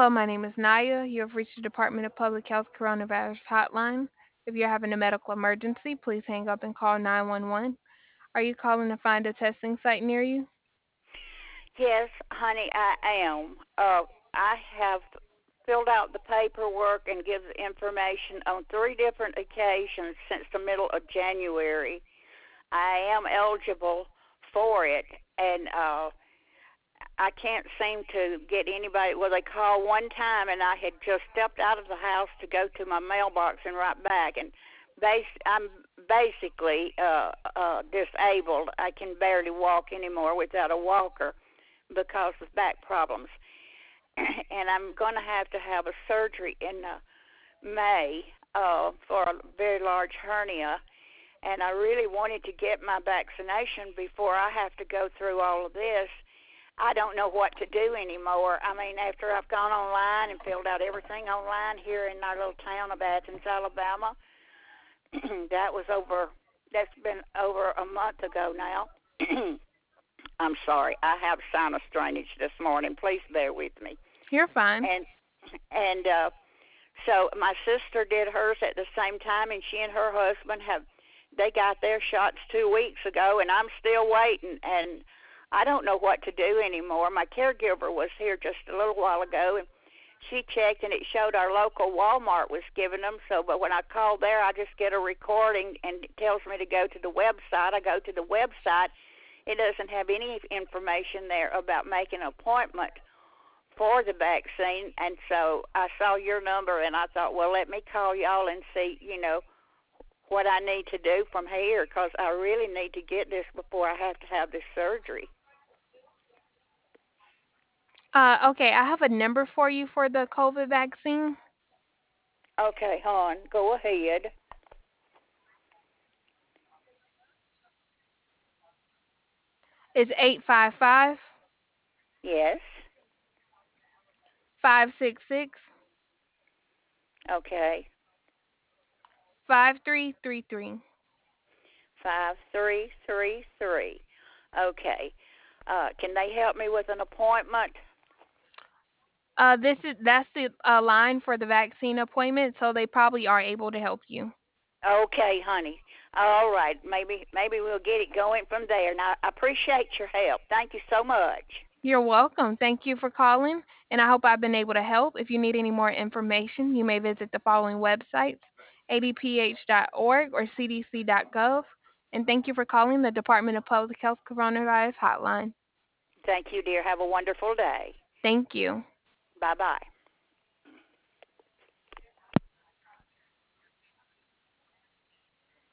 Hello, my name is Naya. You have reached the Department of Public Health Coronavirus Hotline. If you're having a medical emergency, please hang up and call 911. Are you calling to find a testing site near you? Yes, honey, I am. I have filled out the paperwork and given information on three different occasions since the middle of January. I am eligible for it, and I can't seem to get anybody. Well, they called one time, and I had just stepped out of the house to go to my mailbox and right back. And I'm basically disabled. I can barely walk anymore without a walker because of back problems. And I'm going to have a surgery in May for a very large hernia. And I really wanted to get my vaccination before I have to go through all of this. I don't know what to do anymore. I mean, after I've gone online and filled out everything online here in our little town of Athens, Alabama, that's been over a month ago now. I'm sorry. I have sinus drainage this morning. Please bear with me. You're fine. And so my sister did hers at the same time, and she and her husband they got their shots 2 weeks ago, and I'm still waiting. And I don't know what to do anymore. My caregiver was here just a little while ago, and she checked, and it showed our local Walmart was giving them. So, but when I call there, I just get a recording, and it tells me to go to the website. I go to the website. It doesn't have any information there about making an appointment for the vaccine. And so I saw your number, and I thought, well, let me call y'all and see, what I need to do from here, because I really need to get this before I have to have this surgery. Okay, I have a number for you for the COVID vaccine. Okay, hon, go ahead. It's 855 Yes. 566 Okay. 5333. 5333. Okay. Can they help me with an appointment? That's the line for the vaccine appointment, so they probably are able to help you. Okay, honey. All right. Maybe we'll get it going from there. Now, I appreciate your help. Thank you so much. You're welcome. Thank you for calling, and I hope I've been able to help. If you need any more information, you may visit the following websites: adph.org or cdc.gov. And thank you for calling the Department of Public Health Coronavirus Hotline. Thank you, dear. Have a wonderful day. Thank you. Bye-bye.